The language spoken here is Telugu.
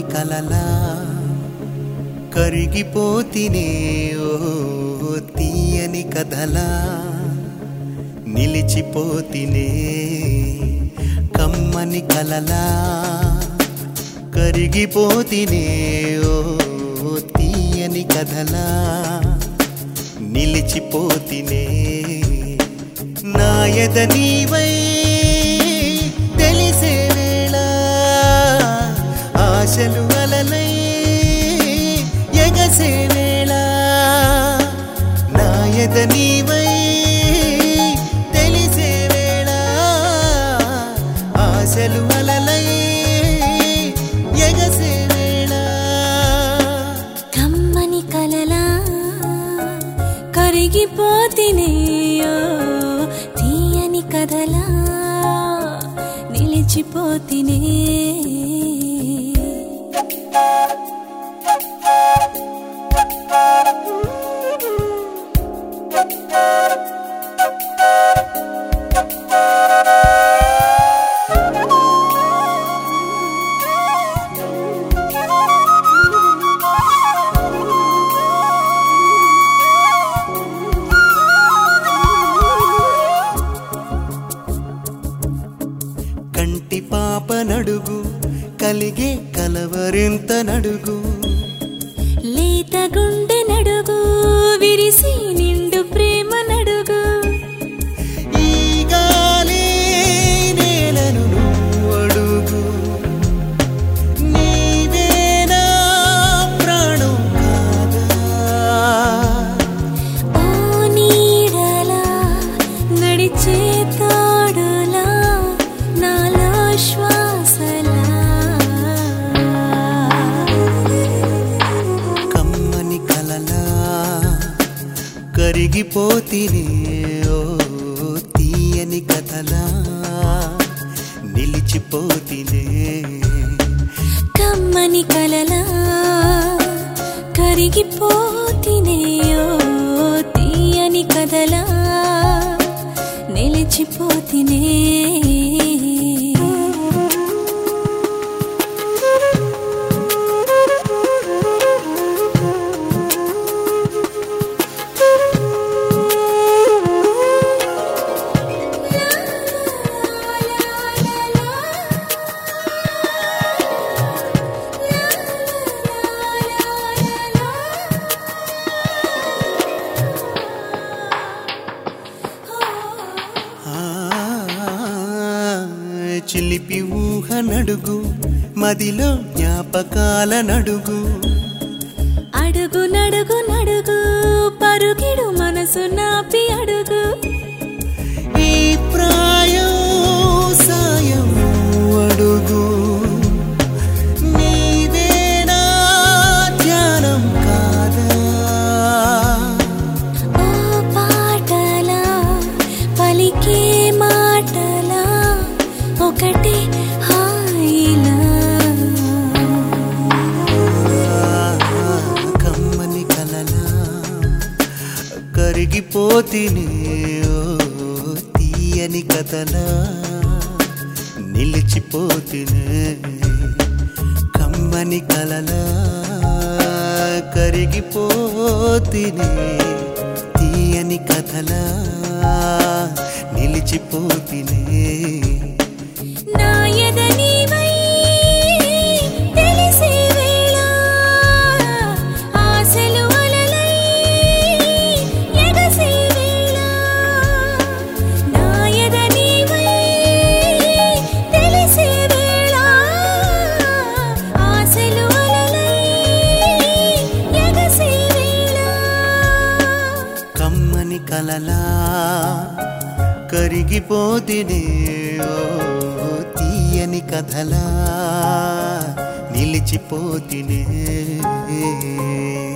కలలా కరిగిపోతినే ఓ తీయని కథలా నిలిచిపోతినే కమ్మని కలలా కరిగిపోతినే ఓ తీయని కథలా నిలిచిపోతినే నా ఎద నీవై తెలిసే వేళ ఆశలు అలలై ఎగసే వేళ నా ఎద నీవై తెలిసే వేళ ఆశలు అలలై ఎగసే వేళ కమ్మని కలలా కరిగిపోతినే తీయని కథలా నిలిచిపోతినే కంటి పాప నడుగు కలిగే కలవరింత నడుగు లేత గుండె నడుగు విరిసి నిండు ప్రేమ నడుగు ఈ గాలి నేలను నువ్వు అడుగు నీవేనా ప్రాణం కాదా ఓ నీడలా నడిచే తోడులా నాలో శ్వాసలా కమ్మని కలలా కరిగిపోతినే ఓ తీయని కథలా నిలిచిపోతినే కమ్మని కలలా కరిగిపోతినే తీయని కథలా నిలిచిపోతినే చిలిపి ఊహ నడుగు మదిలో జ్ఞాపకాల నడుగు అడుగు నడుగు నడుగు పరుగిడు మనసు నాపి అడుగు ఈ ప్రాయం సాయం అడుగు నీవేనా ధ్యానం కాదా ఓ పాటలా పలికే మాటలా ఒకటే హాయిలా కమ్మని కలలా కరిగిపోతినే ఓ తీయని కథలా నిలిచిపోతినే కమ్మని కలలా కరిగిపోతినే తీయని కథలా నిలిచిపోతినే నా ఎద నీవై తెలిసే వేళ ఆశలు అలలై ఎగసే వేళ నా ఎద నీవై తెలిసే వేళ ఆశలు అలలై ఎగసే వేళ కమ్మని కలలా కరిగిపోతినే ఓ తీయని కథలా నిలిచిపోతినే